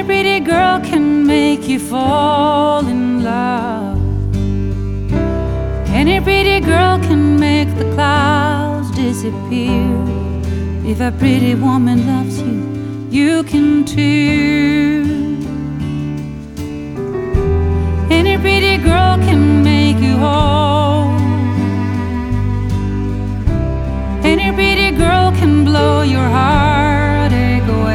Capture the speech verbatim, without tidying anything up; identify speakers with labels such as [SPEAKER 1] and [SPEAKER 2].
[SPEAKER 1] pretty girl can make you fall in love. Any pretty girl can make the clouds disappear. If a pretty woman loves you, you can too.